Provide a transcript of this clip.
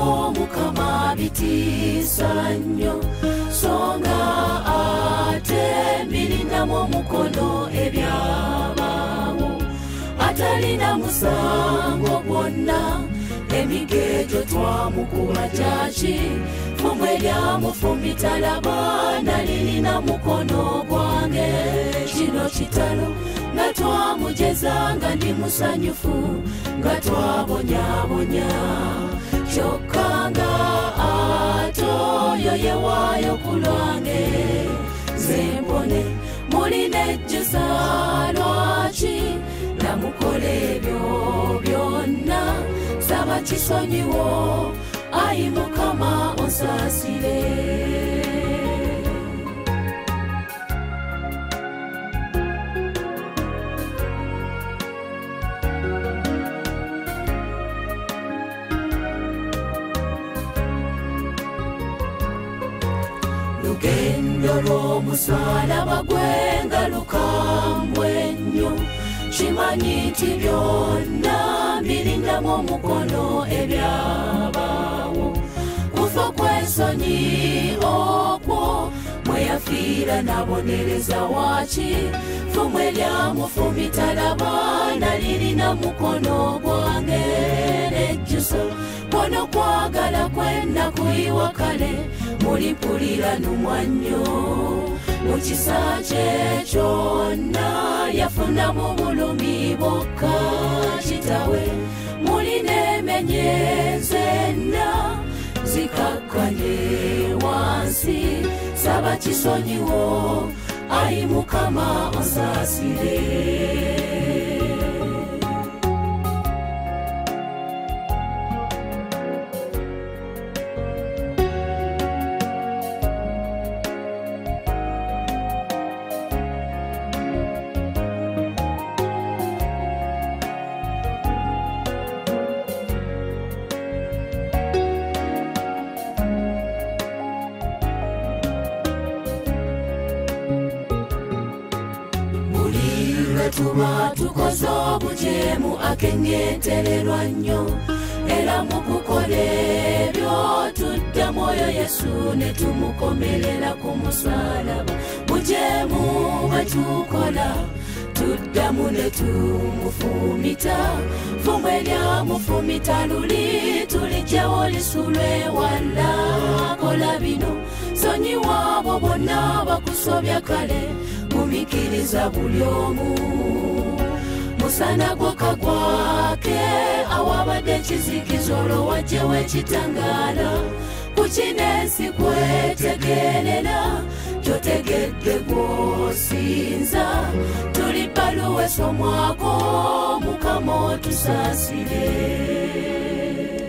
ebyabo Mukama bitiisa nnyo, songa ate mbirindamu omukono ebyabaawo atalina musango gwonna. Emigejo twamukuba kyaki, fumwe lyamufumbi talaba nalirina mukono gwange. Kino kitalo nga twamugeza nga ndi musanyufu, nga twabonyabonya kyokka nga ate oyo yewaayo ku lwange. Nze mbone mulina ejjusa lwaki namukola ebyo byonna. Saba kisonyiwo, ayi Mukama onsaasire. Lugendo lw'omusalaba gwe nga lukambwe nnyo, kimanyi nti byonna mbirindamu omukono ebyabaawo. Kufa kw'ensonyi okwo mwe yafiira nabonereza waaki, fumwe lyamufumbi talaba nalirina mukono gwange. Nejjuso kwono kwagala kwenakuyiwa kale, mulimpulira numwannyo. Mu kisa kye kyonna yafuna mu bulumi bwokka kitawe. Mulina emenye nzenna zikakkanye wansi, saba kisonyiwo, ayi Mukama onsaasire. Tuba tukoze obujeemu akenyetererwa nnyo, era mu kukola ebyo tuddamu oyo Yesu ne tumukomerera ku musalaba. Bujeemu bwe tukola tuddamu ne tumufumita, fumwe lyamufumita luli tulijjawo lisulwe wala. Kola bino sonyiwa abo bonna bakusobya kale, gumikiriza buli omu. Musana gwaka gwake awabadde ekizikizo olwo wajjewo ekitangaala. Ku kino ensi kwetegerera kyotegedde gw'osinza, tuli bbaluwa esomwako Mukama otusaasire.